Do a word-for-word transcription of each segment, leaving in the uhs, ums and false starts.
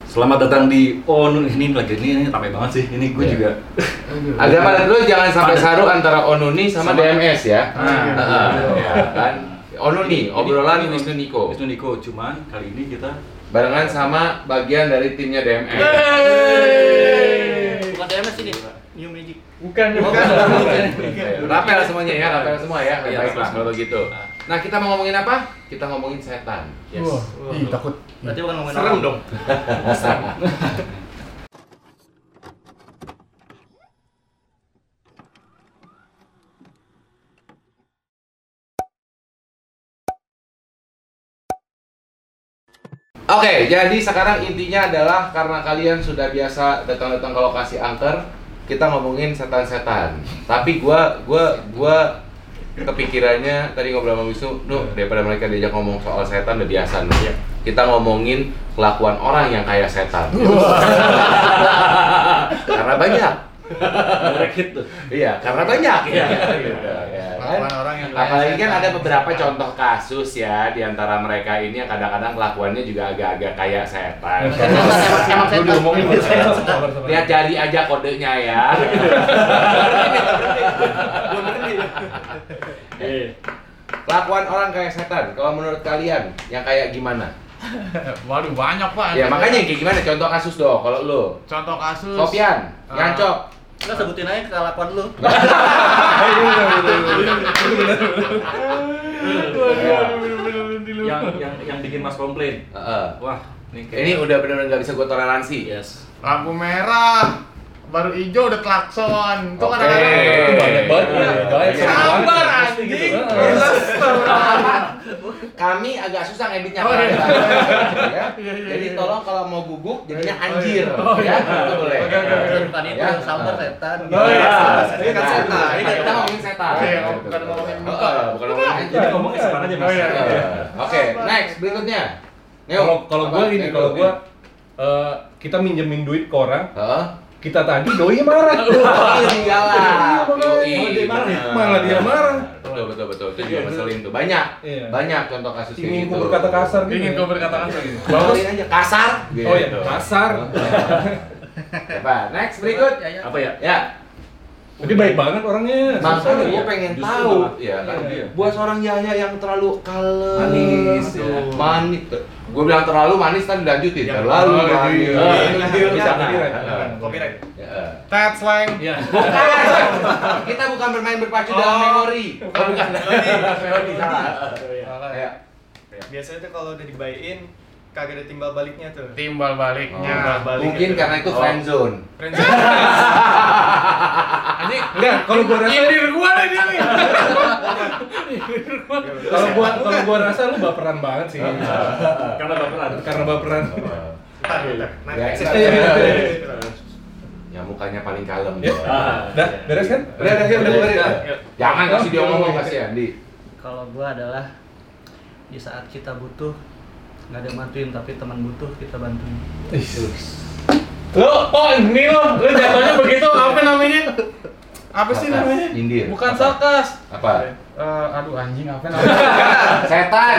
Selamat datang di Onun. Ini lagi ini, ini ramai banget sih. Ini gue yeah. juga. Agak padat dulu, jangan sampai saru antara Onuni sama, sama D M S ya. Ah, ah, ya kan. Onuni, obrolan Wisnu Niko. Wisnu Niko, cuman kali ini kita barengan sama bagian dari timnya D M S. Hey. Bukan D M S ini, New Magic. Bukan, bukan. Rapel semuanya ya, rapel semua ya. Iya, baiklah kalau gitu. Nah, kita mau ngomongin apa? Kita ngomongin setan. Yes. Wah, ih takut. Berarti bukan ngomongin serem dong. Oke, jadi sekarang intinya adalah karena kalian sudah biasa datang-datang ke lokasi angker, kita ngomongin setan-setan. Tapi gua gua gua kepikirannya tadi ngobrol sama Wisnu, Nuh, daripada mereka diajak ngomong soal setan udah biasa nih. Ya. Kita ngomongin kelakuan orang yang kayak setan. Karena banyak. gitu. Iya, karena banyak ya. Kelakuan orang yang apalagi kan ada beberapa contoh kasus ya di antara mereka ini yang kadang-kadang kelakuannya juga agak-agak kayak setan. Emang setan. Lihat jari aja kodenya ya. Kelakuan orang kayak setan, kalau menurut kalian yang kayak gimana? Waduh, banyak Pak. Ya makanya kayak gimana? Contoh kasus dong kalau lu. Contoh kasus Sofian, uh, Yancok. Lo sebutin aja kelakuan lu. yang yang yang bikin Mas komplain. Uh, Wah, ini kayak ini udah benar-benar nggak bisa gue toleransi. Yes. lampu merah, baru hijau udah klakson. Itu kan Oke. kadang-kadang banyak banget ya. Banyak sabar banget. anjing. Gitu. Kami agak susah ngeditnya. Oh, iya. Ya. Iya, iya, Jadi iya. tolong kalau mau guguk jadinya Oh, iya. anjir. Oh, iya. Ya, itu boleh. Oke, oke, oke. Bukan itu, Ya. sabar setan. Oh, iya. Ini kan setan. Ini kita ngomongin setan. Oh, iya, bukan ngomongin muka. Oh, bukan ngomongin anjir. Jadi ngomongnya setan aja Mas. Oh, iya. Oke, next berikutnya. Neo. Kalau kalau Apa? gua gini, Neo, kalau Neo. gua eh, kita minjemin duit ke orang, Heeh. kita tagih doi marah. Iyalah. Yoi. Yoi. dia marah ya? Malah dia marah. Betul betul betul. Itu juga ngeselin tuh. Banyak. Iya. Banyak contoh kasus kayak Ingin gitu. gua berkata kasar gitu. Ingin kau berkata kasar gitu. Bagus. Bagus aja kasar. Oh iya, Gitu. kasar. Apa? Next berikut. Apa ya? Ya. Tapi baik banget orangnya. Makanya gue iya. pengen Justru tahu, malah. ya kan? Iya. Buat seorang Yahya yang terlalu kalem, Manis, ya. manis. Gue bilang terlalu manis tadi dilanjutin, Ya, terlalu oh, manis. iya. Oh, Iya, bisa iya. kan? Copyright. Ya. Tet slang. Iya. Kita bukan bermain berpacu dalam Oh. memori. Oh, bukan. Memori salah. Salah. Ya. Biasanya tuh kalau udah dibayin kagak ada timbal baliknya tuh. Timbal baliknya. Timbal balik. Mungkin karena itu friend zone. Friendzone. Anjing, Enggak, kalau gua rasa nyindir gua nih dia nih. kalau gua kalau gua rasa lu baperan banget sih. Karena baperan. Karena baperan. Entar bentar. Nah, Ya, eksis. iya, iya, iya. Ya mukanya paling kalem. Ya. Ah, Dah, beres kan? Udah, udah, udah, udah, udah. Ya. Jangan kasih dia ngomong, kasihan di. Kalau gua adalah di saat kita butuh nggak ada yang bantuin tapi teman butuh kita bantuin. Lo, oh ini lo, lo jatuhnya begitu, apa namanya? Apa sih Sarkas, namanya? nyindir. Bukan Apa? sarkas. Apa? Eh, aduh anjing apa namanya? Setan.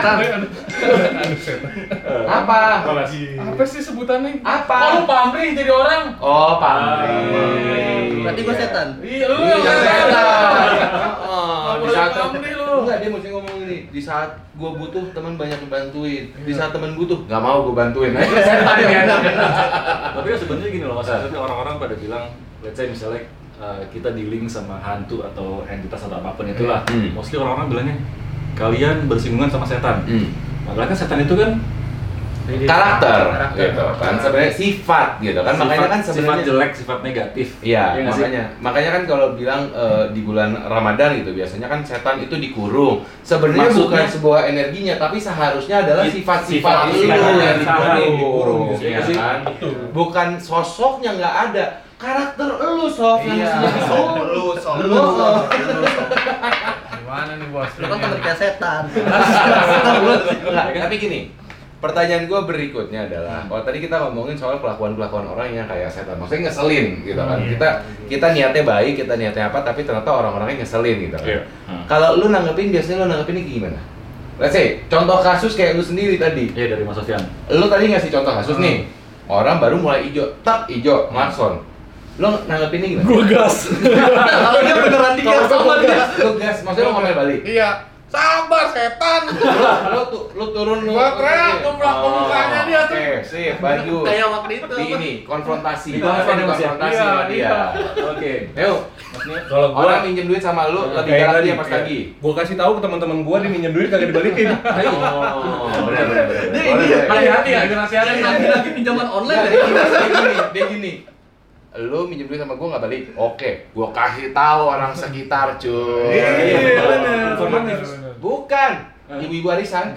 Apa? Apa sih sebutannya? Apa? Oh, lu pamrih jadi orang. Oh, pamrih. Berarti gua setan. Iya, lu Iya, yang setan. setan. Oh, di Boleh saat pamrih lu. enggak, dia mesti ngomong ini. Di saat gua butuh teman banyak yang bantuin. Di saat teman butuh nggak mau gua bantuin. Nah, itu setan ya. Tapi kan sebenarnya gini loh Mas, maksudnya orang-orang pada bilang, let's say misalnya uh, kita di-link sama hantu atau entitas atau apapun itulah. Hmm. Mostly orang-orang bilangnya kalian bersinggungan sama setan. Hmm. Padahal kan setan itu kan Karakter, Karakter. gitu kan sebenarnya sifat gitu kan. Makanya kan sifat sebenarnya jelek, sifat negatif. Iya, Iya nggak sih? makanya makanya kan kalau bilang eh, di bulan Ramadan gitu biasanya kan setan itu dikurung. Sebenarnya Maksudnya- bukan sebuah energinya, tapi seharusnya adalah Sifat- sifat-sifat sifat lu lu yang yang dikurung, dikurung, ya iya sih? kan? Bukan sosoknya nggak ada, karakter lu sof yang Iya, mestinya dikurung. lu, sob. Lu, sof. Gimana nih bos? Lu kan teman kayak setan. Nggak, tapi gini. Pertanyaan gue berikutnya adalah, kalau tadi kita ngomongin soal kelakuan-kelakuan orang yang kayak setan, maksudnya ngeselin gitu kan. Kita kita niatnya baik, kita niatnya apa, tapi ternyata orang-orangnya ngeselin gitu kan. Iya. Hmm. Kalau lu nanggepin, biasanya lu nanggepinnya gimana? Let's say, contoh kasus kayak lu sendiri tadi. Iya, dari Mas Sofian. Lu tadi ngasih contoh kasus nih. orang baru mulai ijo, tak ijo, klakson. Lo nanggepinnya gimana? Gua gas. Kalau dia beneran di gas sama dia. Lo gas, maksudnya lo ngomel balik? Iya. Sabar setan. Lo tuh, lo turun lo. Gua teriak, gua belak Oh, mukanya dia tuh. Oke, sip, baju. Kayak waktu itu Di apa? ini, konfrontasi. Di konfrontasi, konfrontasi iya, sama dia. iya. Oke. Ayo, Kalau gua orang minjem duit sama lu, lebih kayak galak tadi, dia pas kayak lagi. Gua kasih tahu ke teman-teman gua dia minjem duit kagak dibalikin. Oh, benar benar benar. Dia Boleh, ini, boleh. Hati-hati ya, nasihatin. Yang lagi-lagi pinjaman online Nggak, dari dia gini, dia gini, dia gini. Lu minjem duit sama gua nggak balik? Oke, gua kasih tahu orang sekitar, cuy. Iya, benar. Informatif. Bukan, ibu-ibu arisan.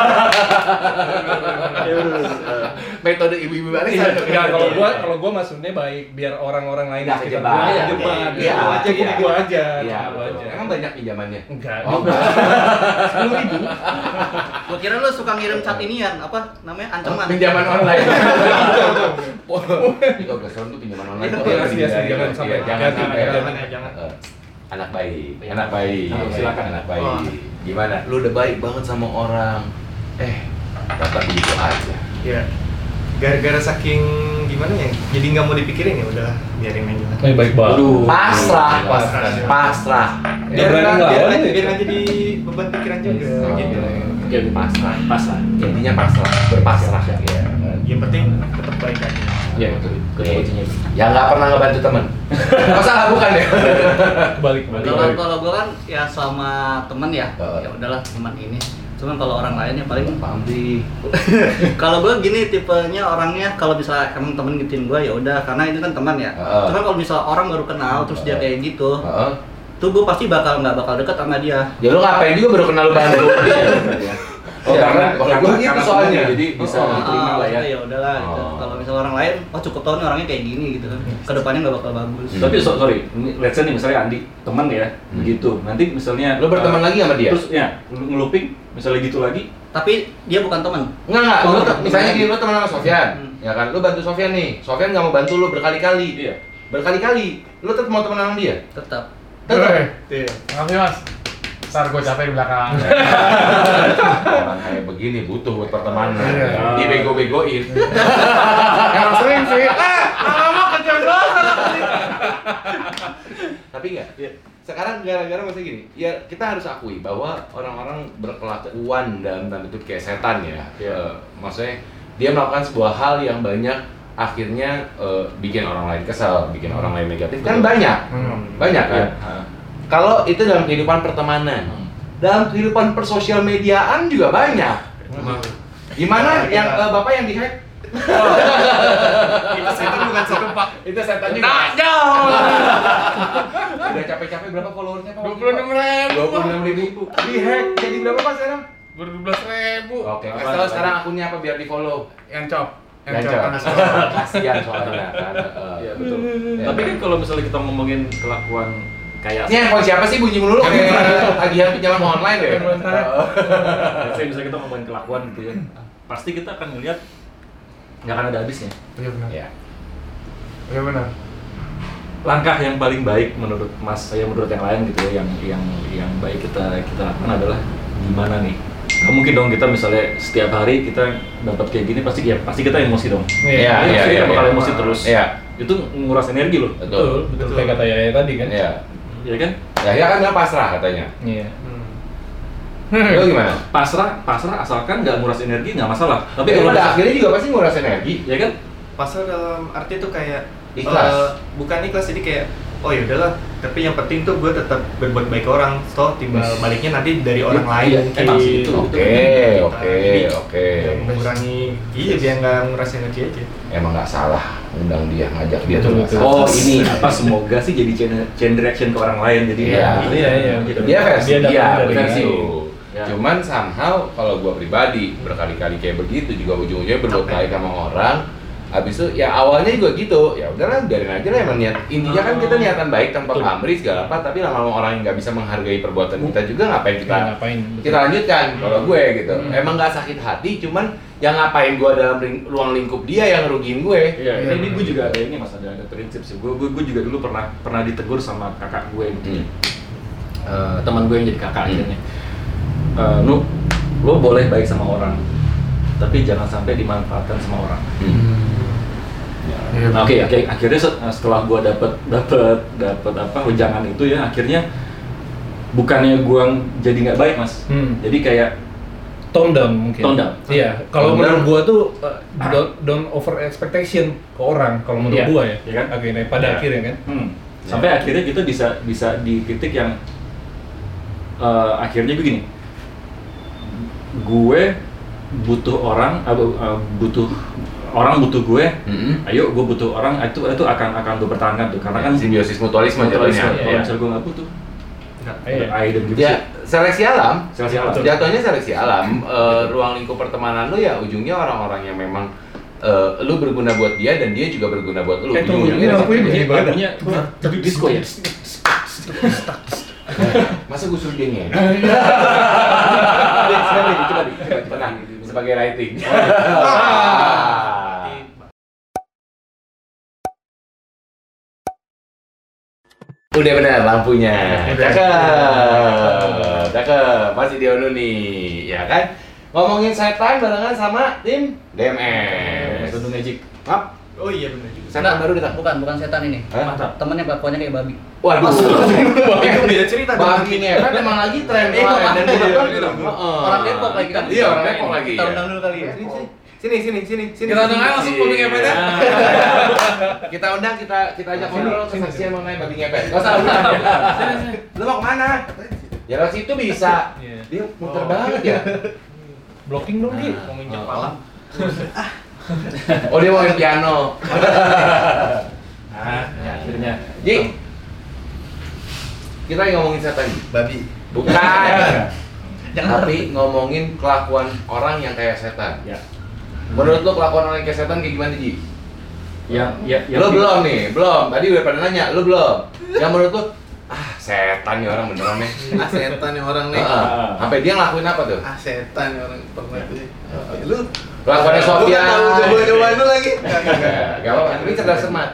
Metode ibu-ibu arisan. Enggak, kalau gua kalau gua maksudnya baik biar orang-orang lain Nggak sekitar kejebak. gua Iya, kejebak. iya, Gua aja, iya. gua aja. Iya, Gua aja. emang banyak pinjamannya. Enggak. Oh, sepuluh ribu. Gua kira lu suka ngirim chat inian, apa namanya? Ancaman. Pinjaman online. Itu agak serem tuh pinjaman online. Itu Tuh, biasa, iya, biasa, iya, jangan iya, sampai. jangan Jangan, sampai. jangan, jangan. Eh, Anak baik, anak baik. Oh, silakan. anak baik. Oh. Gimana? Lu udah baik banget sama orang. Eh, dapat begitu aja. Iya. Gara-gara saking gimana ya, jadi nggak mau dipikirin ya udah biarin aja. Eh, baik banget. Aduh. Pasrah, Pasrah. pasrah. Ya, Biar berani nggak ngelawan biar, ya. biar nggak jadi beban pikiran juga. Oh, Gitu. Oke, pasrah. Pasrah. Intinya pasrah, berpasrah. Iya. Yang penting tetap baik aja. Iya, betul. Oke. Yang nggak pernah ngebantu temen. Masa nggak bukan ya? Balik, balik. Kalau balik. kalau gua kan ya sama temen ya, Oh. ya udahlah teman ini. Cuman kalau orang lain ya paling Paham sih. kalau gua gini tipenya orangnya kalau bisa emang temen ngikutin gua ya udah karena ini kan teman ya. Heeh. Cuman kalau misal orang baru kenal terus dia kayak gitu, Heeh. tuh gua pasti bakal nggak bakal deket sama dia. Ya lu ngapain juga baru kenal lu bantu dia. Oh, Iya, karena kalau karena- gua gitu karena soalnya. temen, jadi bisa Oh, diterima lah ya. maksudnya ya udahlah gitu. Oh. Kalau misal orang lain, oh cukup tahu nih orangnya kayak gini gitu kan. Kedepannya nggak bakal bagus. Hmm. Tapi so, sorry, ini, let's say nih misalnya Andi teman ya, Hmm. begitu. Nanti misalnya Lu berteman uh, lagi sama dia? Terus ya, nge- ngeluping misalnya gitu lagi. Tapi dia bukan teman. Enggak enggak, lu Oh, te- misalnya gini, lu teman sama Sofyan, Hmm. ya kan? Lu bantu Sofyan nih, Sofyan nggak mau bantu lu berkali-kali, Iya. berkali-kali, lu tetap mau teman sama dia? Tetap. Tetap. Iya. Makasih mas. Ntar gue capek di belakang. Orang kayak begini butuh buat pertemanan, Iya. dibego-begoin. Emang sering sih. Eh, lama kejam dosa. Tapi enggak. Iya. Sekarang gara-gara masa gini, ya kita harus akui bahwa orang-orang berkelakuan dalam tanda kutip kayak setan ya. Iya. Eh, maksudnya dia melakukan sebuah hal yang banyak akhirnya eh, bikin orang lain kesal, bikin orang lain negatif kan banyak, Hmm. banyak kan. Iya. Ha. Kalau itu dalam kehidupan pertemanan, Hmm. dalam kehidupan persosial mediaan juga banyak. Gimana Nah, yang kita- eh, bapak yang dihack? Itu itu bukan satu pak. Itu setan juga. Nah, jauh. Udah capek-capek berapa followersnya pak? Dua puluh enam ribu. Dua puluh enam ribu. Dihack jadi berapa pak sekarang? Dua belas ribu. Oke, Apa- kasih tahu apa- sekarang akunnya apa biar di follow. Yang cop. Yang cop. cowok. Kasihan soalnya kan. eh. Iya, betul. Iya. Tapi kan kalau misalnya kita ngomongin kelakuan kayak Ini handphone siapa sih bunyi melulu kayak tagihan pinjaman online deh. Handphone saya. let's say misalnya kita ngomongin kelakuan gitu ya. Pasti kita akan melihat nggak akan ada habisnya. Iya benar. Ya. Iya benar. Langkah yang paling baik menurut Mas saya menurut yang lain gitu ya, yang yang yang baik kita kita lakukan adalah gimana nih? Nggak mungkin dong kita misalnya setiap hari kita dapat kayak gini pasti ya pasti kita emosi dong. Iya, Pasti iya, kita iya, bakal iya. emosi terus. Iya. Itu nguras energi loh. Betul. Betul, kayak kata Yaya tadi kan. Iya. Ya kan? Ya, ya kan bilang pasrah katanya. Iya. Lo gimana? Pasrah, pasrah asalkan nggak nguras energi nggak masalah. Tapi Tapi kalau pada misal- akhirnya juga pasti nguras energi. ya kan? Pasal dalam arti tuh kayak Ikhlas. eh, bukan ikhlas jadi kayak oh ya udahlah. Tapi yang penting tuh gue tetap berbuat baik ke orang. So timbal baliknya nanti dari orang Iya, lain iya, mungkin. emang sih itu. Oke, Kita- oke, jadi, oke. ya, mengurangi iya biar nggak nguras energi aja. Emang nggak salah undang dia, ngajak dia tuh Betul, nggak betul. salah. Oh ini apa semoga sih jadi chain, chain reaction ke orang lain jadi Iya. Iya, iya. gitu. Dia versi Dia dia, dapat dari versi. situ. Ya. Cuman somehow kalau gua pribadi berkali-kali kayak begitu juga ujung-ujungnya berbuat Capek. baik sama orang. Habis itu ya awalnya juga gitu. Ya udahlah biarin aja lah emang niat. Intinya kan kita niatan baik tanpa Betul. pamrih segala apa, tapi lama-lama orang yang nggak bisa menghargai perbuatan kita juga ngapain kita Kita ngapain? kita lanjutkan kalau gue gitu. Hmm. Emang nggak sakit hati, cuman yang ngapain gue dalam ring- ruang lingkup dia yang ngerugiin gue. Iya, ini gue juga ada ini mas ada ada prinsip sih. Gue gue, gue juga dulu pernah pernah ditegur sama kakak gue gitu. Hmm. Eh, teman gue yang jadi kakak Hmm. akhirnya. Eh, Nu, lo boleh baik sama orang, tapi jangan sampai dimanfaatkan sama orang. Hmm. Nah, oke, oke. Akhirnya set- setelah gua dapat dapat dapat apa wejangan itu ya, akhirnya bukannya gua jadi nggak baik mas, Hmm. jadi kayak Tone down mungkin. Tone down. Iya, kalau Tone menurut down. gua tuh uh, don't, don't over expectation ke orang kalau menurut Iya, gua ya. iya kan? Oke, nah, pada Iya. akhirnya kan. Hmm. Sampai akhirnya kita bisa bisa di titik yang uh, akhirnya begini, gue butuh orang, uh, uh, butuh orang butuh gue, Mm-mm. ayo gue butuh orang, itu itu akan akan gue pertahankan tuh, karena kan simbiosis mutualisme mutualisme. jatuhnya. Kalau Iya. misalnya gue nggak butuh, Iya. I don't give a Ya, shit. seleksi alam. Seleksi alam. Jatuhnya seleksi alam. Eh, ruang lingkup pertemanan lu ya ujungnya orang-orang yang memang eh, lu berguna buat dia dan dia juga berguna buat lu. Eh, tunggu, Ujung-ujungnya ini dari lampunya situ begini ya. banget. Lampunya tapi disco ya. Masa gue suruh dia nge- Coba di, coba di, coba di. Nah, sebagai writing. Udah benar lampunya. Cakep. Cakep. Masih di Onu nih, ya kan? Ngomongin setan barengan sama tim D M S. Satu magic. Maaf, Oh iya benar juga. setan baru datang. Bukan, bukan setan ini. Hah? Temennya kelakuannya kayak babi. Waduh. Itu beda cerita. Babi ngepet emang lagi tren Iya, kemarin dan iya, kebetulan iya, iya. Heeh. Orang Depok lagi kan? Iya, orang Depok lagi. Kita ya. undang dulu kali ya. Sini, sini, sini, sini. Kita undang aja langsung babi ngepetnya. Kita undang, kita kita ajak ngobrol kesaksian mengenai babi ngepet. Gak usah undang. Lu mau kemana? Ya lewat situ bisa. Iya. Dia muter banget ya. Blocking dong, Ki. Mau nginjek pala. Oh dia mau main piano. Nah, ya, akhirnya. Ji, kita lagi ngomongin setan. Ji. Babi. Bukan. Jangan Tapi ngomongin kelakuan orang yang kayak setan. Ya. Menurut lo kelakuan orang yang kayak setan kayak gimana Ji? Yang ya yang Lo belum nih, belum. Tadi udah pada nanya, lo belum. Yang menurut lo, ah setan nih orang beneran nih. Ah setan nih orang nih. Heeh. Sampai dia ngelakuin apa tuh? Ah setan nih orang pernah tuh. Heeh. Lu Kelakuannya Lu Sofia. kan tahu coba-coba lu lagi. Enggak enggak enggak. Ya, gak apa-apa, tapi cerdas cermat.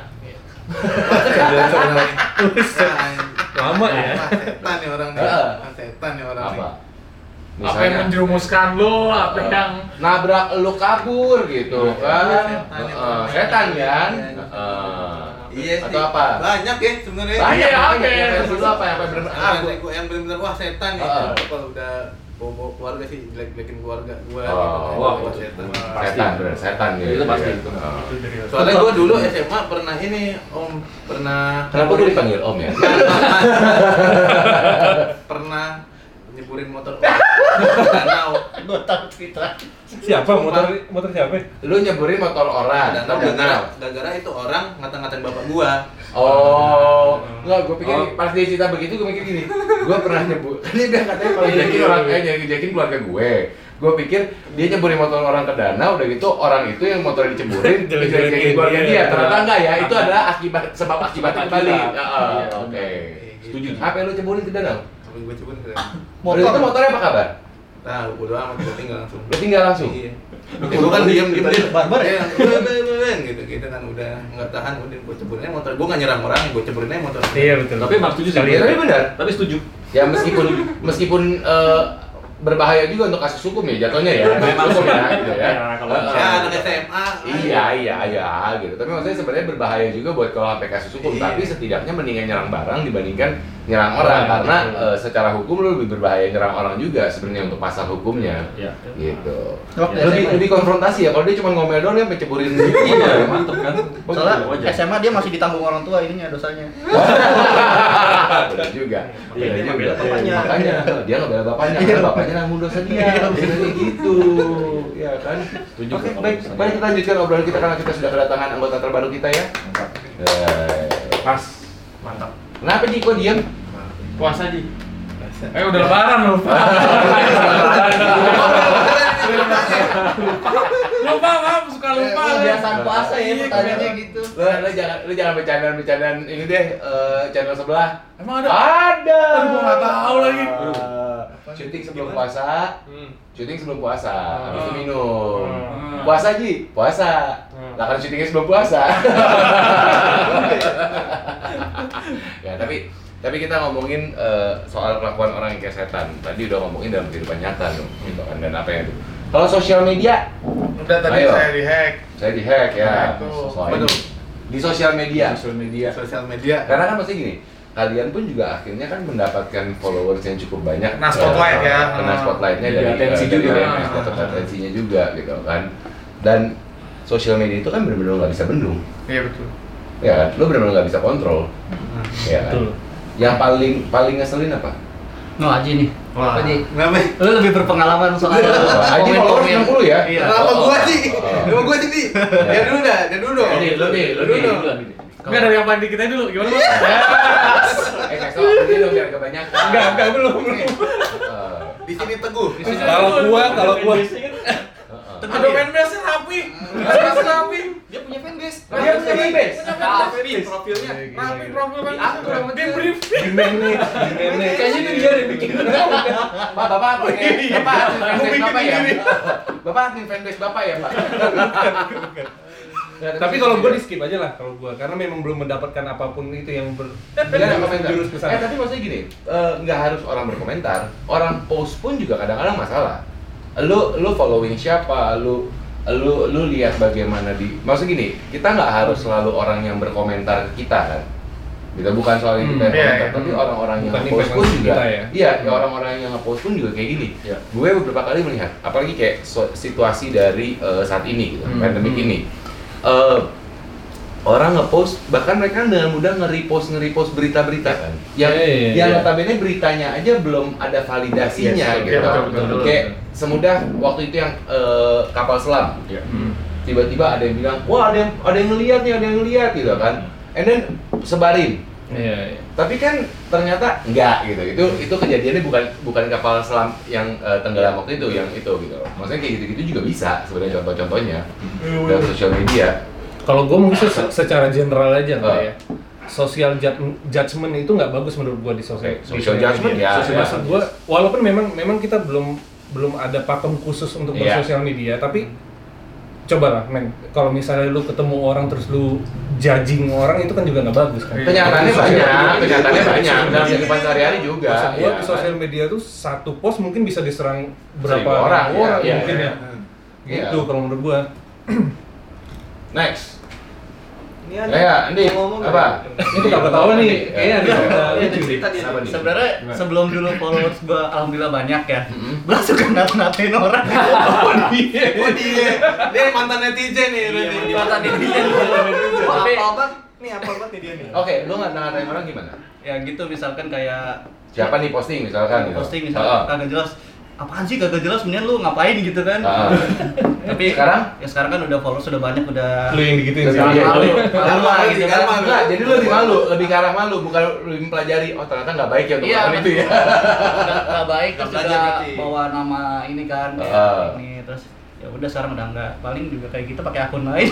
Lama ya. Ah setan nih orang nih. Heeh. Ah setan nih orang nih. Apa? Apa yang menjerumuskan lo, apa Heeh. yang nabrak lu kabur gitu kan? Setan nih Heeh, orang. setan kan? Iya, iya. Heeh. Iya sih. Atau apa? Banyak ya sebenarnya. Banyak Iya, apa oke. ya? Versi lu apa yang apa bener-bener ah, Ah, gua- gua yang benar-benar wah setan nih. Heeh. Kalau udah bawa keluarga sih jelek-jelekin keluarga gua Oh, gitu. wah, Wah, setan. setan, bener, setan gitu. Itu pasti. Heeh. Soalnya gua dulu S M A pernah ini Om pernah Kenapa gue dipanggil Om ya? pernah nyeburin motor danau Gue tahu cerita. Siapa motor motor siapa? Lu nyeburin motor orang, danau danau. gara-gara gara-gara itu orang ngata-ngatain bapak gua. Oh, enggak, gue pikir Oh. pas dia cerita begitu gue mikir gini, gue pernah nyebut, dia bilang katanya kalau nyejakin orang, eh nyejakin keluarga gue. Gue pikir dia nyeburin motor orang ke danau, udah gitu orang itu yang motornya diceburin, Jelek-jelekin nyejakin keluarga dia. dia. Ternyata enggak ya, itu adalah akibat sebab akibatnya kembali. Akibat. Ya, oh, Iya, oke. Setuju. Apa yang lu ceburin ke danau? Sampai gua coba ke Motor itu motornya apa kabar? tahu bodo amat gua tinggal langsung. Lu tinggal langsung. Iya. Ya, gua kan diem diem diem Barbar ya? gitu gitu kan udah nggak tahan udah gua ceburin aja motor gua nggak nyerang orang gua ceburin aja motor. Iya betul. Tapi emang setuju sih. Ya, tapi benar. Tapi setuju. Ya meskipun meskipun eh, berbahaya juga untuk kasus hukum ya jatuhnya ya. Memang hukum ya, sih. gitu ya. Ya, kalau- Heeh. Ya anak S M A. Iya, iya, iya, gitu. Tapi maksudnya sebenarnya berbahaya juga buat kalau sampai kasus hukum. Iya. Tapi setidaknya mendingan nyerang barang dibandingkan nyerang orang Iya, karena betul. eh, secara hukum lu lebih berbahaya nyerang orang juga sebenarnya untuk pasal hukumnya. Ya. Gitu. Waktu Lebih S M A. lebih konfrontasi ya. Kalau dia cuma ngomel doang dia penceburin gitu. Iya, mantep kan. Soalnya Wajar. S M A dia masih ditanggung orang tua ininya dosanya. Benar juga. Iya, Benar dia juga. ngebela bapaknya. Makanya dia ngebela bapaknya, Iya. karena bapaknya nanggung dosa dia. Biasanya gitu. Ya kan? Setuju Oke, kalau baik. misalnya. Mari kita lanjutkan obrolan kita karena kita sudah kedatangan anggota terbaru kita ya. Mantap. Eh, Pas. Mantap. Kenapa Ji kok diam? puasa aja. Eh udah lebaran loh. Lupa, maaf, suka lupa. Kebiasaan puasa ya Iya, pertanyaannya gitu. Lu, lu jangan lu jangan bercandaan-bercandaan ini deh eh, channel sebelah. Emang ada? Ada. Aduh, gua nggak tahu lagi. Ah, syuting sebelum puasa. Hmm. Syuting sebelum puasa, habis itu Hmm. minum. Hmm. Puasa Ji, puasa. Hmm. Lah kan syutingnya sebelum puasa. Ya, tapi tapi kita ngomongin eh, soal kelakuan orang yang kayak setan. Tadi udah ngomongin dalam kehidupan nyata dong, gitu kan. Dan apa yang itu? Kalau sosial media, Udah tadi Ayo. saya dihack. saya dihack ya. Tuh, Soal betul. ini. di sosial media. Sosial media. Sosial media. Karena kan pasti gini, kalian pun juga akhirnya kan mendapatkan followers yang cukup banyak. Kena spotlight eh, ya. Kena spotlightnya Jadi dari atensi eh, juga dari ya. fans, dapat atensinya juga gitu kan. Dan sosial media itu kan benar-benar nggak bisa bendung. Iya betul. Ya kan, lu benar-benar nggak bisa kontrol. Ya kan. Betul. Yang paling paling ngeselin apa? No Aji nih. Wah. Aji. Kenapa? Lu lebih berpengalaman soal Aji followers enam puluh ya? Iya. Kenapa Oh, gua oh, sih? oh. Kenapa gua sih nih? Dia dulu dah, dia dulu dong. Nih, lu nih, lu Dulu nih, dong. lu nih. Enggak dari yang paling dikit aja dulu, gimana Bang? Eh, kasih tau aku dulu biar kebanyakan. Enggak, enggak, belum, belum. Eh, Di sini teguh. Di sini. Kalau gua, kalau gua heeh. Ada fanbase rapi. Fanbase rapi. Dia punya fanbase. Dia punya fanbase. Rapi profilnya. Rapi profil kan. Diatur sama Di dia. brief. manage, manage. Kayaknya itu dia yang bikin. Pak, Bapak admin, Bapak admin fanbase Bapak ya? Bapak admin fanbase Bapak ya, Pak? Tapi kalau gua di skip aja lah kalau gua karena memang belum mendapatkan apapun itu yang ber Nggak ada komentar. jurus ke Eh sana. tapi maksudnya gini, eh, nggak harus orang berkomentar, orang post pun juga kadang-kadang masalah. Lu lu following siapa, lu lu lu lihat bagaimana di, maksudnya gini, kita nggak harus selalu orang yang berkomentar ke kita kan. Gitu, bukan soal yang kita Hmm, yang iya, komentar, iya. tapi orang-orang yang Bukan nge-post pun influencer juga, kita ya. iya, ya orang-orang yang nge-post pun juga kayak gini. Iya. Gue beberapa kali melihat, apalagi kayak so- situasi dari eh, saat ini, gitu, Hmm, pandemik hmm. ini. Eh, orang nge-post, bahkan mereka dengan mudah nge-repost nge-repost berita-berita kan. Yang Iya, iya, yang iya. notabene beritanya aja belum ada validasinya Yes, gitu. iya, betul, betul, betul. Kayak semudah waktu itu yang eh, kapal selam. Iya. Tiba-tiba ada yang bilang, "Wah, ada yang ada yang ngelihat nih, ada yang ngelihat" gitu kan. And then sebarin. Iya, iya. Tapi kan ternyata enggak gitu. Itu itu kejadiannya bukan bukan kapal selam yang eh, tenggelam waktu itu, yang itu gitu. Maksudnya kayak gitu-gitu juga bisa sebenarnya contoh-contohnya dalam sosial media. Kalau gue mungkin se- secara general aja Oh. kali ya. Social jud- judgment itu nggak bagus menurut gue di sosial. Oke, social judgment ya, Social ya. maksud gue, walaupun memang memang kita belum belum ada pakem khusus untuk Iya. bersosial media, tapi cobalah men, kalau misalnya lu ketemu orang terus lu judging orang itu kan juga nggak bagus kan. Kenyataannya Di sosial banyak, media. kenyataannya banyak dalam kehidupan sehari-hari juga. Maksud gue ya. di sosial media tuh satu post mungkin bisa diserang berapa Seribu orang, ribu orang iya, mungkin iya. ya. Iya. Gitu kalau menurut gue. Next. Ini ada Ya, ini ngomong apa? Ini nggak ketawa nih, kayaknya ada Iya. ada Iya, lucu nih. cerita dia. Kenapa nih? Sebenarnya sebelum dulu followers gua alhamdulillah banyak ya. Mm-mm. Gua suka nat-natin orang. Oh dia, dia mantan netizen nih. Iya, berarti. di mata netizen. Wah, Tapi- apa banget? Nih apa banget nih dia nih? Oke, lu nggak ngatain orang gimana? Ya gitu misalkan kayak Siapa nih posting misalkan gitu? posting Oh. misalkan kagak jelas. Apaan sih kagak jelas, mendingan lu ngapain gitu kan. Ah. Tapi Sekarang? ya sekarang kan udah followers sudah banyak, udah Lu yang digituin sih. Lebih- Iya, malu, iya. malu Karma lah gitu gitu kan. kan. Enggak, jadi lu lebih malu, lebih ke arah malu, bukan lebih mempelajari. Oh ternyata nggak baik ya untuk Iya, melakukan itu ya. nggak nggak baik terus Nggak juga belajar berarti. bawa nama ini kan kayak Ah. ini terus ya udah sekarang udah enggak, paling juga kayak kita pakai akun lain.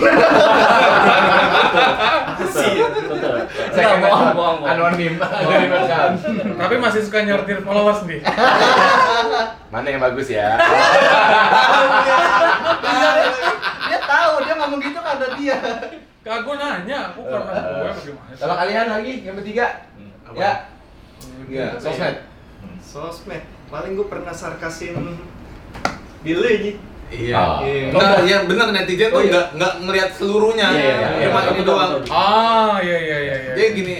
Saya Nggak, bohong, bohong, bohong. anonim dari account. Tapi masih suka nyortir followers nih. Mana yang bagus ya? Dia tahu, dia ngomong gitu kata dia. Kak gue nanya, aku karena gue bagaimana? Kalau kalian lagi yang bertiga? Apa? Ya. Iya, sosmed. Sosmed. Paling gue pernah sarkasin Billy aja. Iya. Ah. Enggak, ya bener netizen tuh Oh, iya. enggak enggak ngelihat seluruhnya. Iya, iya, iya. Cuma Betul, ini betul, doang. betul. Ah, iya iya iya iya. Dia gini.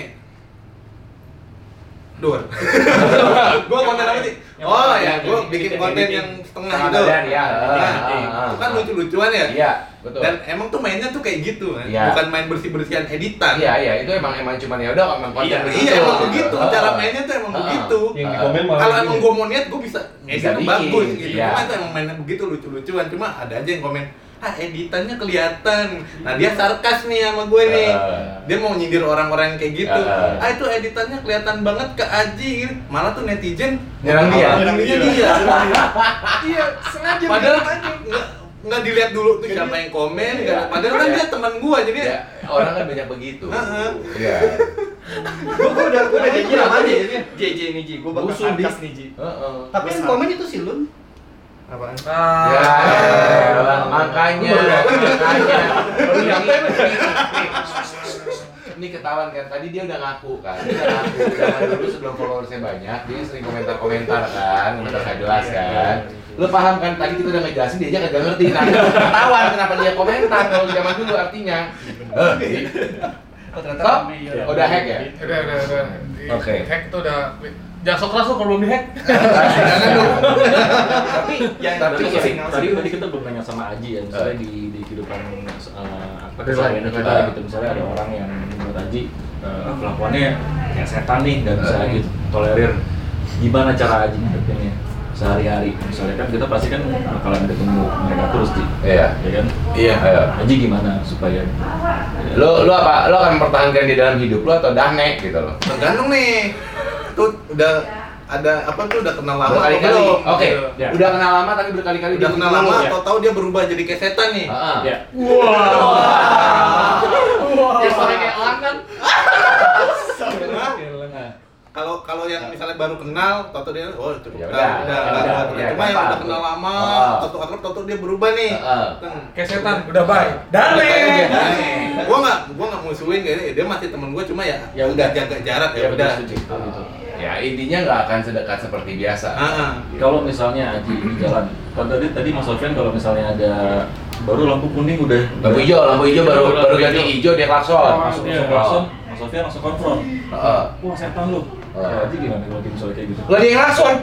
Dur. Gua konten apa sih? Yang Oh mana? ya, Yang gua editing, bikin yang konten editing. yang setengah Setengah itu. badan, ya. Nah, Ah, ah, itu kan ah. lucu-lucuan ya. Iya, betul. Dan emang tuh mainnya tuh kayak gitu kan. Iya. Bukan main bersih-bersihan editan. Iya, iya, itu emang emang cuma ya udah emang konten Iya, begitu. iya emang begitu. Ah. Cara mainnya tuh emang Ah. begitu. Yang di Ah. komen malah Kalau gini. emang gue mau niat, gue bisa Bisa ngeditnya bikin, bagus gitu. iya. Cuma itu emang mainnya begitu lucu-lucuan. Cuma ada aja yang komen, ah editannya kelihatan. Nah dia sarkas nih sama gue nih. Ah. Dia mau nyindir orang-orang kayak gitu. Ah. Ah itu editannya kelihatan banget ke Aji. Gitu. Malah tuh netizen Nyerang dia. Nyerang dia. dia. Iya, sengaja. Padahal- bikin aja. nggak nggak dilihat dulu tuh siapa yang komen. Iya. nggak- Padahal kan dia teman gue jadi. Ya, orang kan banyak begitu. Heeh. Iya. Gue gue udah gue udah janji sama dia. J J nih Ji, gue bakal Musuh di- sarkas nih Ji. Heeh. Tapi yang komen itu si Lun. Apaan? Ah. Ya, elah, makanya, makanya. Ini, ini, ini ketahuan kan, tadi dia udah ngaku kan, dia udah ngaku, zaman dulu sebelum followersnya banyak, dia sering komentar-komentar kan, komentar nggak jelas kan. Lu paham kan, tadi kita udah ngejelasin, dia aja kagak ngerti, nah ketahuan kenapa dia komentar kalau zaman dulu artinya. Eh, Oh, ternyata Kok? kami, ya. Udah hack ya? Udah, udah, udah. Di Oke. Hack tuh udah. Jangan sok keras lu kalau belum di hack. Jangan dong. Tapi yang Tapi tapi sorry, signal tadi signal tadi kita belum nanya sama Aji ya, misalnya di di kehidupan uh, apa Real keseharian life. kita Ah. gitu, misalnya ada orang yang menurut Aji uh, kelakuannya kayak setan nih, nggak bisa Ah. gitu tolerir. Gimana cara Aji ngadepinnya sehari-hari? Misalnya kan kita pasti kan bakalan ketemu mereka terus Ji, Iya. ya kan? Iya. Ayo. Aji gimana supaya Lo lo apa? Lo akan mempertahankan di dalam hidup lo atau dahnek gitu lo? Tergantung nih. Tuh udah ada apa tuh udah kenal lama atau Berkali-kali. belum? Oke. Gitu. Ya. Udah kenal lama tapi berkali-kali Udah dia kenal gitu lama mulu. atau tahu dia berubah jadi kayak setan nih. Heeh. ya? Ya, soalnya kayak orang kan. Kalau kalau yang misalnya baru kenal, tahu dia oh cukup Ya tahu, udah, udah, ya udah, udah, udah. ya, Cuma yang gampang. udah kenal lama, Ah. tahu akrab tahu dia berubah nih. Heeh. Kan. Kayak setan, udah bye. Dane. Gua nggak gua nggak musuhin kayaknya dia masih temen gua cuma ya Ya udah udah. jaga jarak ya, Ya udah. betul setuju gitu. Ya intinya nggak akan sedekat seperti biasa. Heeh. Kalau misalnya Aji di jalan, kan tadi tadi Mas Sofian kalau misalnya ada baru lampu kuning udah Lampu hijau, lampu hijau baru Lampu baru ganti hijau. hijau dia klakson. masuk Iya. masuk klakson, Mas Sofian langsung konfront. Heeh. Wah setan lu. Ah. Ya, Aji gimana kalau misalnya kayak gitu? Lah dia yang klakson.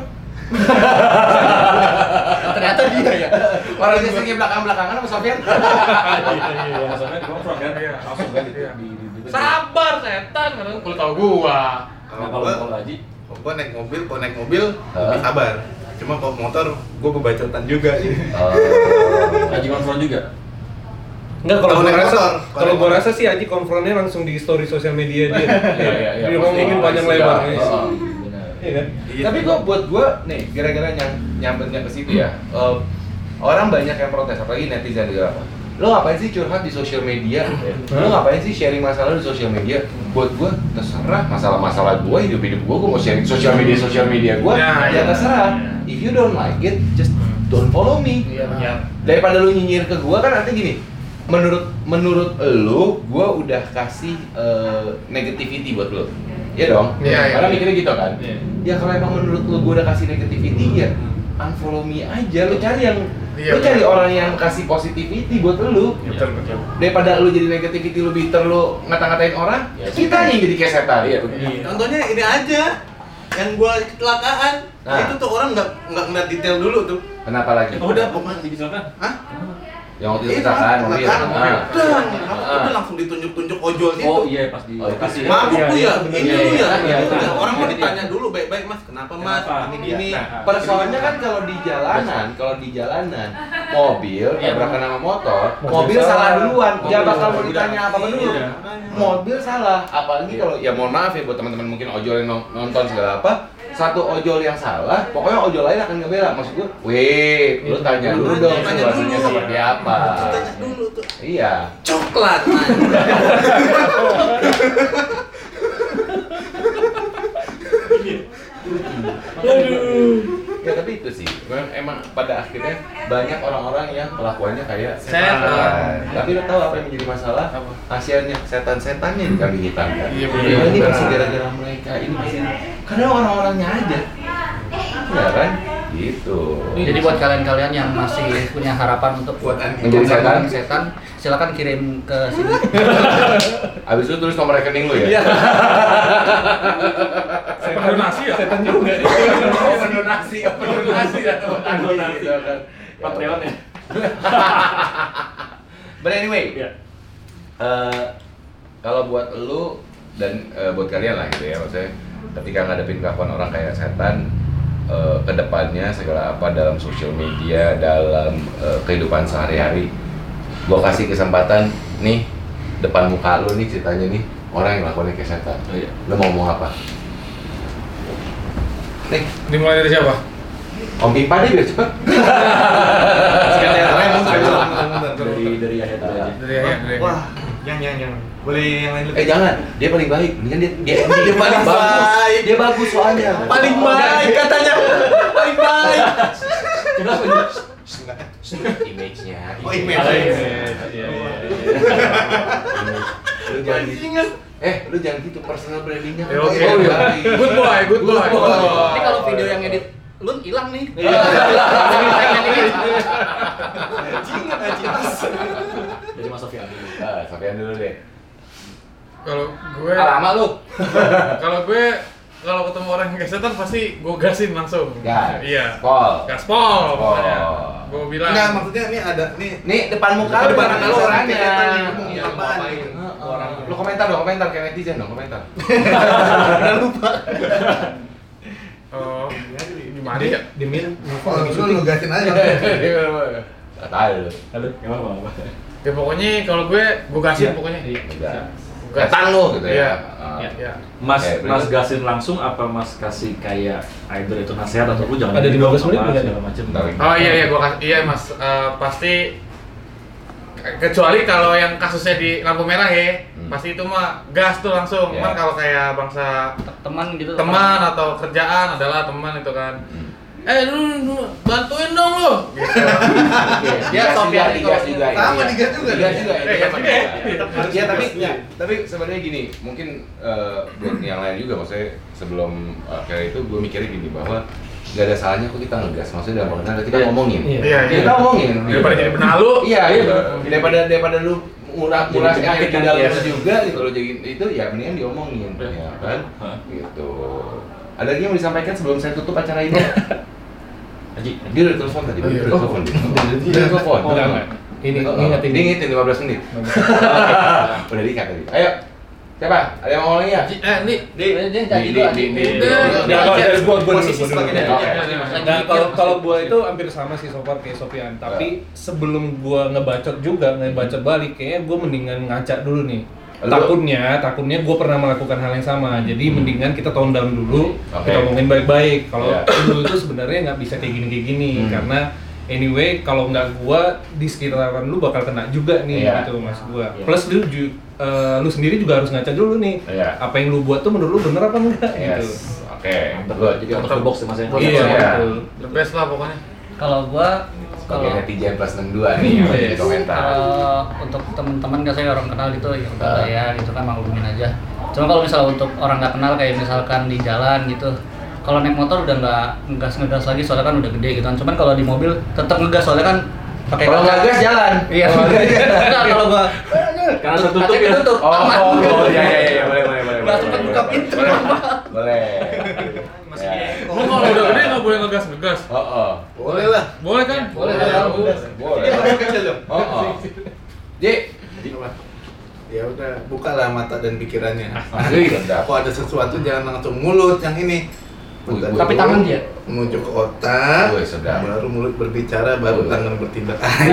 Ternyata dia ya. Orang dia sering belakang-belakangan sama Sofian. Iya, Mas Sofian konfront kan, Iya. langsung kan di Iya. di di. di- Sabar setan, karena kalau tahu gua. Nah, Kalau kalau gua kalau Aji, gua naik mobil, kalau naik mobil Ah. lebih sabar. Cuma kalau motor gua kebacotan juga sih. Oh. Aji konfront juga. Enggak, kalau Kalau gua naik rasa, motor, kalau kalau gua naik rasa sih Aji konfronnya langsung di story sosial media dia. Iya iya iya. Dia ngomongin panjang lebar. Iya. Iya. Oh. Benar. Iya kan? Tapi gua buat gua nih gara-gara nyam nyambutnya ke situ ya. eh, orang banyak yang protes apalagi netizen juga apa. Lo ngapain sih curhat di sosial media? Lo ngapain sih sharing masalah di sosial media? Buat gua terserah masalah-masalah gua, hidup-hidup gua, gua mau sharing sosial media sosial media gua. Ya, Ya ya. terserah. If you don't like it, just don't follow me. Iya, benar. Daripada lu nyinyir ke gua kan artinya gini. Menurut menurut lu, gua udah kasih eh, negativity buat lu. Iya dong. Iya, iya. Karena mikirnya gitu kan. Iya. Ya kalau emang menurut lu gua udah kasih negativity ya unfollow me aja. Lu cari yang Iya, lu cari benar. orang yang kasih positivity buat lu. Betul, betul. Daripada lu jadi negativity lu bitter lu ngata-ngatain orang, Ya, kita yang jadi kayak setan. Iya, benar. Contohnya ini aja yang gua kecelakaan. Nah. Itu tuh orang nggak nggak ngeliat detail dulu tuh. Kenapa lagi? Oh, udah pokoknya dibicarakan. Hah? Yang waktu itu Iya, kecelakaan mobil. kecelakaan mobil. Ah. Dan Ah. itu langsung ditunjuk-tunjuk ojol situ. Oh iya pas di Oh, lokasi. Mabuk Iya, tuh iya, ya, bener. ini Iya, lu iya, ya. iya, Gitu. iya. Orang mau Iya. ditanya dulu baik-baik mas, kenapa mas? Kenapa? Ini gini. Iya. Persoalannya kan kalau di jalanan, kalau di jalanan mobil Iya. tabrakan sama motor, Mobil mobil salah. salah duluan. Mobil Dia bakal salah. mau ditanya apa dulu. Iya. Mobil salah. Apalagi kalau ya mohon maaf ya buat teman-teman mungkin ojol yang non- nonton segala apa, satu ojol yang salah, pokoknya ojol lain akan ngebela. Maksud gue, weh, lu tanya dulu Tanya dong dulu. situasinya seperti apa. Tanya dulu tuh. Iya. Coklat. Ya tapi itu sih, memang emang pada akhirnya banyak orang-orang yang kelakuannya kayak Setan. Tapi lo tahu apa yang menjadi masalah? Kasiannya setan-setannya yang dikambing hitamkan. Iya, Oh, benar. ini pasti gara-gara mereka, ini pasti karena orang-orangnya aja. Ya kan? Gitu. Jadi buat kalian-kalian yang masih punya harapan untuk Buat menjadi setan? setan, silakan kirim ke sini. Abis itu tulis nomor rekening lu ya? Setan donasi ya? Setan juga. Open donasi, open donasi dan open donasi gitu kan. Patreon ya. But anyway, Iya. eh, kalau buat lu dan eh, buat kalian lah gitu ya, maksudnya ketika ngadepin kelakuan orang kayak setan, eh, kedepannya segala apa dalam sosial media, dalam eh, kehidupan sehari-hari, gua kasih kesempatan nih depan muka lu nih ceritanya nih orang yang ngelakuinnya kayak setan. Oh, iya. Lu mau ngomong apa? Nih, Dimulai dari siapa? Om Pipa deh biar cepet. Sekalian rem, Dari dari Yahya dulu aja. Dari Yahya, dari Yahya. Wah, yang yang yang boleh yang lain Eh jangan, dia paling baik. Mendingan dia dia, Dia paling bagus. baik. Dia bagus soalnya. Paling baik katanya. Paling baik. Kenapa ini? Image-nya. Oh, image. Ah, iya, iya, iya, iya. Lu jangan gitu. Eh, lu jangan gitu personal brandingnya. Ya, oke. Oh, iya. Good boy, good boy. Good boy. Ini kalau video yang edit Lun hilang nih. Iya. Jadi Mas Sofian dulu. Ah, sampai Sofian dulu deh. Kalau gue Ah, lama lu. kalau gue kalau ketemu orang yang gesetan pasti gue gasin langsung. Gas. Iya. Pol. Gaspol pokoknya. Oh. Gue bilang. Enggak, maksudnya ini ada nih Nih depan muka Depan lu muka depan lu lu orangnya. orangnya. Ngomong Iya, apaan ngapain? gitu. Heeh. Orang lu komentar dong, komentar kayak netizen dong, komentar. Udah lupa. Oh, gimana ya? Demir Oh, lu nugasin aja. Enggak tahu lu. Halo, gimana apa? Ya pokoknya kalau gue gue gasin Iya. pokoknya. Enggak. Gas. Datang lu gitu Iya. ya. Ah. Iya. Mas, Oke, mas berikut. gasin langsung apa mas kasih kayak either itu nasihat atau lu jangan Ada gini lima belas dong, menit apa, nggak? segala macem. Bentar. Oh iya iya gue kasih iya mas. Eh, pasti kecuali kalau yang kasusnya di lampu merah ya, Hmm. pasti itu mah gas tuh langsung. Iya. Cuman kalau kayak bangsa Teman gitu. teman atau kerjaan adalah teman itu kan. Hmm. Eh lu, lu bantuin dong lu. Gitu. Dia Dia Sofian Sofian digas juga. Sama, iya. digas juga. Digas juga. Eh, Iya, gas juga ya? Iya, tapi ya, tapi sebenarnya gini, mungkin eh, buat yang lain juga maksudnya sebelum uh, kayak itu gue mikirnya gini bahwa gak ada salahnya kok kita ngegas, maksudnya dalam pengertian kita Iya. ngomongin. Iya. Iya, iya. Kita ngomongin. Daripada jadi benalu. Iya, Iya, gitu. bener. Daripada daripada lu murah murah Jadi sakit di penyakit dalam kan, lu iya. juga gitu lo jadi itu ya mendingan diomongin Iya. ya kan. Hah. Gitu. Ada lagi yang mau disampaikan sebelum saya tutup acara ini? Haji, Dia udah telepon tadi, dia udah Oh. telepon. Dia udah telepon. Enggak, enggak. Ini Oh, ingetin. Dia ngingetin lima belas menit. Udah diikat tadi. Ayo. Siapa? Ada yang mau ngomong lagi ya? Eh, nih, Di di di di di. Udah. Ya, kalau dari gua gua dulu, Posisi gua dulu. sebagai Oke. netizen. Nah, kalau kalau gua itu hampir sama sih so far kayak Sofian, tapi sebelum gua ngebacot juga, ngebacot balik kayaknya gua mendingan ngaca dulu nih. Lu- Takutnya, takutnya gua pernah melakukan hal yang sama. Jadi mendingan kita tone down dulu, Oke. kita ngomongin baik-baik. Kalau Iya. lu itu sebenarnya nggak bisa kayak gini kayak gini Hmm. karena anyway kalau nggak gua di sekitaran lu bakal kena juga nih Iya. gitu mas gua. Iya. Plus lu ju- eh, lu sendiri juga harus ngaca dulu nih. Iya. Apa yang lu buat tuh menurut lu bener apa enggak gitu. Yes. Oke. Betul, jadi out of the box ya mas ya. Iya, Iya. betul. The best lah pokoknya. Kalau gua Sebagai kalau netizen plus enam dua nih yang lagi di Yes. komentar. kalau untuk teman-teman gak saya orang kenal gitu ya udah Ah. lah ya gitu kan maklumin aja. Cuma kalau misalnya untuk orang nggak kenal kayak misalkan di jalan gitu, kalau naik motor udah nggak ngegas ngegas lagi soalnya kan udah gede gitu kan. Cuman kalau di mobil tetap ngegas soalnya kan pakai Kalau kaca. nggak gas jalan. Iya. Nah, kalau gua Karena tertutup kaca ya. ketutup, Oh, aman. oh, oh, iya iya iya boleh boleh boleh. Nggak boleh, sempet boleh, buka boleh. pintu. Boleh. Masih Ya. kayak Lu kalau udah gede nggak boleh ngegas ngegas. Oh, oh. Boleh lah. Boleh kan? Boleh. Boleh. Boleh. dia masih kecil dong. Oh, oh. Ji, Ya udah, bukalah mata dan pikirannya. Asli, sedap. Kok ada sesuatu jangan langsung mulut yang ini. Wih, Bentar tapi dulu, tangan dia. menuju ke otak. Wih, sedap. Baru mulut berbicara, baru Wih. tangan bertindak.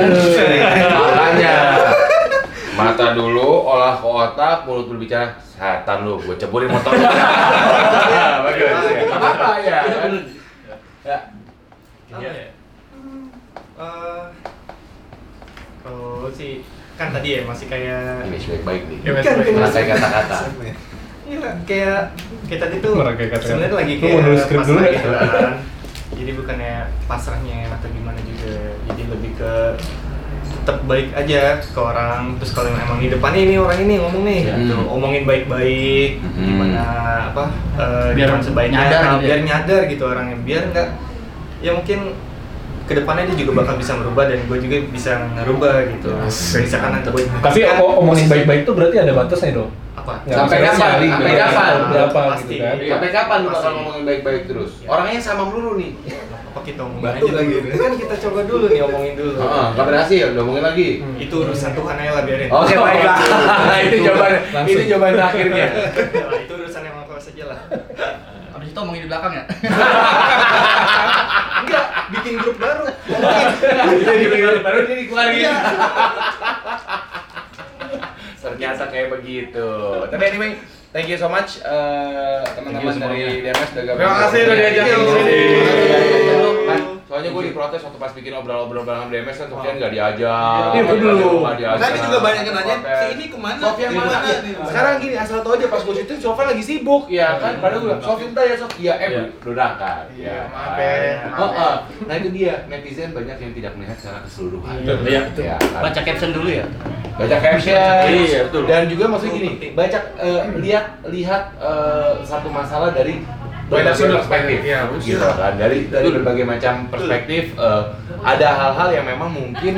Makanya mata dulu, olah ke otak, mulut berbicara. Setan lu, gue ceburin motor lu. Bagus. Gak apa-apa ya. Ya. Apa ya? Eh, kalau sih kan tadi ya masih kayak Ini baik-baik nih. Ya, Bukan, baik-baik. Merangkai kata-kata. iya kayak kayak tadi tuh Merangkai kata-kata. sebenarnya lagi Lu kayak mau nulis skrip dulu pasrah ya? gitu kan. Jadi bukannya pasrahnya atau gimana juga. Jadi lebih ke tetap baik aja ke orang. Terus kalau emang di depannya ini orang ini ngomong nih, Ya. gitu. Omongin baik-baik, Hmm. gimana apa eh, Biar gimana sebaiknya, nyadar nah, gitu ya. biar nyadar gitu orangnya, biar nggak ya mungkin kedepannya dia juga bakal bisa merubah dan gue juga bisa ngerubah gitu. Misalkan nanti gue Tapi o- omongin baik-baik tuh berarti ada batasnya dong. apa? Nggak Sampai bisa kapan? sekali, Sampai gitu. kapan? Berapa Pasti. gitu kan. Sampai kapan lu bakal Pasti. ngomongin baik-baik terus? Ya. Orangnya sama melulu nih. Apa kita omongin Batu aja lagi dulu. ini. Kan kita coba dulu nih omongin dulu. Heeh, nggak berhasil, udah ngomongin lagi. Itu urusan Tuhan aja lah biarin. Oke, baiklah. Itu jawaban Langsung. itu jawaban terakhirnya. Nah, itu urusan yang mau saja lah. Habis itu ngomongin di belakang ya. Enggak, bikin grup baru. Baru dia dikeluarin. Ternyata kayak begitu. Tapi anyway, thank you so much eh, teman-teman Thank you dari semuanya. D M S udah gabung. Terima kasih udah diajak ke sini. Kan, soalnya gue diprotes waktu pas bikin obrol-obrol bareng D M S kan Sofian nggak diajak. Iya, betul. Nggak diajak. Tadi juga banyak yang nanya, Protes. si ini kemana? Sofian Si mana? mana? Iya. Sekarang gini asal tau aja pas gue syuting Sofian lagi sibuk ya kan. Padahal gue bilang Sofian tanya Sof, iya eh Iya. udah berangkat. Iya, maaf kan. ya. Oh, oh. Nah itu dia netizen banyak yang tidak melihat secara keseluruhan. Iya. Ya, kan? Baca caption dulu ya. Baca caption. Iya, betul. Dan juga maksudnya gini, baca eh, lihat lihat eh, satu masalah dari berbagai sudut. perspektif. Iya, gitu kan. Dari dari berbagai macam perspektif eh, ada hal-hal yang memang mungkin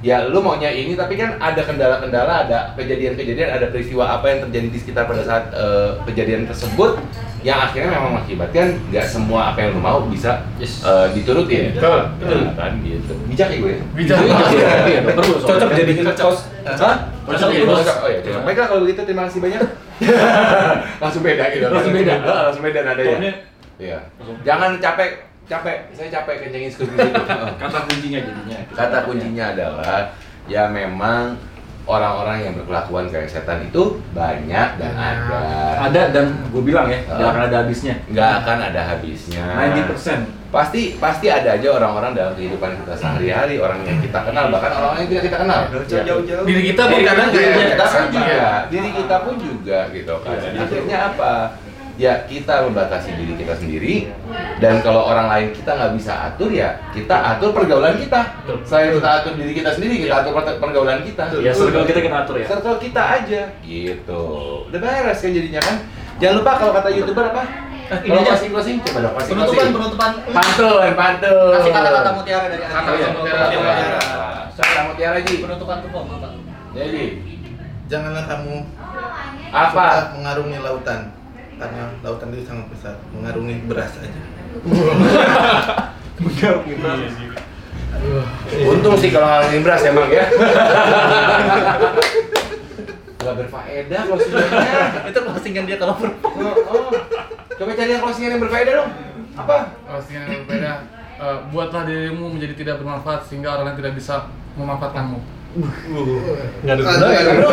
ya lu maunya ini tapi kan ada kendala-kendala, ada kejadian-kejadian, ada peristiwa apa yang terjadi di sekitar pada saat uh, kejadian tersebut yang akhirnya memang mengakibatkan nggak semua apa yang lu mau bisa Yes. uh, diturutin. Betul, betul. Nah, kan gitu. Bijak ya gue. Bijak. Iya, iya, perlu. Cocok jadi kos. Hah? Cocok jadi bos. Oh iya, cocok. Baiklah kalau begitu terima kasih banyak. Langsung beda gitu. Langsung beda. Ah, langsung beda nadanya. Tonnya Iya. Jangan capek, capek. Saya capek kencengin skrip itu. kata kuncinya jadinya. Kata kuncinya adalah ya memang orang-orang yang berkelakuan kayak setan itu banyak dan ada. Ada dan gue bilang ya, Ah. nggak akan ada habisnya. Nggak akan ada habisnya. sembilan puluh persen. Pasti pasti ada aja orang-orang dalam kehidupan kita sehari-hari, orang yang kita kenal, bahkan orang-orang yang tidak kita kenal. Jauh- jauh-jauh. Diri kita pun Diri kadang kita, kayak kita pun sama. juga, diri kita pun juga gitu kan. Iya. Akhirnya apa? Ya kita membatasi diri kita sendiri, dan kalau orang lain kita nggak bisa atur ya kita atur pergaulan kita. Selain kita atur diri kita sendiri, kita atur per- pergaulan kita. Ya circle kita kita atur ya. Circle kita aja, gitu. Udah beres kan jadinya kan. Jangan lupa kalau kata youtuber apa? ini Kalau aja. closing closing coba dong closing Penutupan, closing. penutupan. Pantun, pantun. Kasih kata-kata mutiara dari Kata Adi. mutiara. Kata mutiara Ji. Penutupan tuh apa? Jadi Janganlah kamu apa? suka mengarungi lautan, karena lautan itu sangat besar. Mengarungi beras aja. Untung sih kalau ngalangin beras emang ya. Gak berfaedah closingannya. Itu closingan dia kalau ber. Oh, oh. Coba cari yang closingan yang berfaedah dong. Apa? Postingan yang berbeda. Eh, buatlah dirimu menjadi tidak bermanfaat sehingga orang lain tidak bisa memanfaatkanmu. Nggak ada Aduh, gunanya. aduh,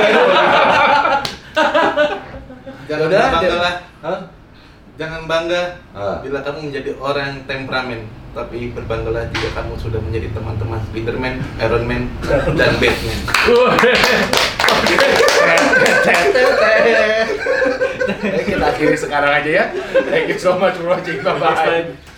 Jangan Udah, banggalah, Hah? jangan bangga Ah. bila kamu menjadi orang yang temperamen, tapi berbanggalah jika kamu sudah menjadi teman-teman Spiderman, Iron Man, dan Batman. Kita akhiri sekarang aja ya. Thank you so much for watching. Bye bye.